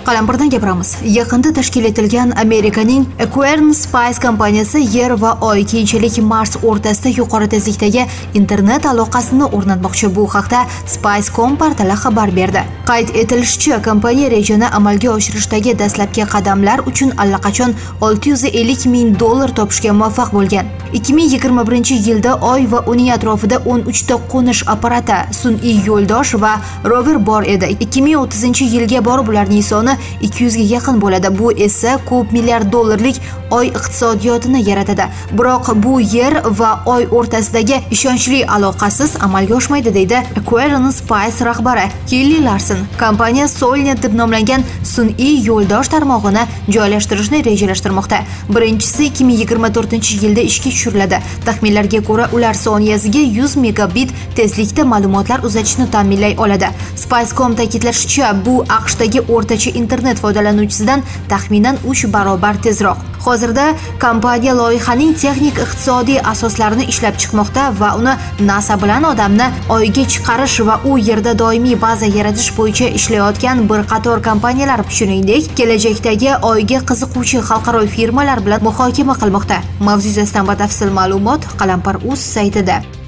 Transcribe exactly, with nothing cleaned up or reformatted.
Qalampirdan gapiramiz. Yaqinda tashkil etilgan Amerikaning Aquarian Space kompaniyasi Yer va Oy, keyinchalik Mars o'rtasida yuqori tezlikdagi internet aloqasini o'rnatmoqchi. Bu haqda Space dot com portali xabar berdi. Qayd etilishicha, kompaniya rejani amalga oshirishdagi dastlabki qadamlar uchun allaqachon olti yuz ellik ming dollar topishga muvaffaq bo'lgan. ikki ming yigirma birinchi yilda Oy va uning atrofida o'n uch ta qo'nish apparati, sun'iy yo'ldosh va rover bor edi. ikki ming o'ttizinchi yilga borib ularning soni ikki yuz ga yaqin bo'ladi. Bu esa ko'p milliard dollarlik Oy iqtisodiyotini yaratadi. Biroq bu Yer va Oy o'rtasidagi ishonchli aloqasiz amalga oshmaydi, deydi Aquarian Space rahbari Kelly Larson. Kompaniya Solnet deb nomlangan sun'iy yo'ldosh tarmog'ini joylashtirishni rejalashtirmoqda. Birinchisi ikki ming yigirma to'rtinchi yilda ishga tushiriladi. Taxminlarga ko'ra, ular soniyasiga yuz megabit tezlikda ma'lumotlar uzatishni ta'minlay oladi. Space dot com ta'kidlashicha, bu AQShdagi o'rtacha internet foydalanuvchisidan taxminan uch barobar tezroq. Hozirda kompaniya loyihaning texnik iqtisodiy asoslarini ishlab chiqmoqda va uni NASA bilan odamni Oyga chiqarish va u yerda doimiy baza yaratish bo'yicha ishlayotgan bir qator kompaniyalar, shuningdek, kelajakdagi Oyga qiziquvchi xalqaro firmalar bilan muhokama qilmoqda. Mavzu yuzasidan batafsil ma'lumot Qalampir.uz saytida.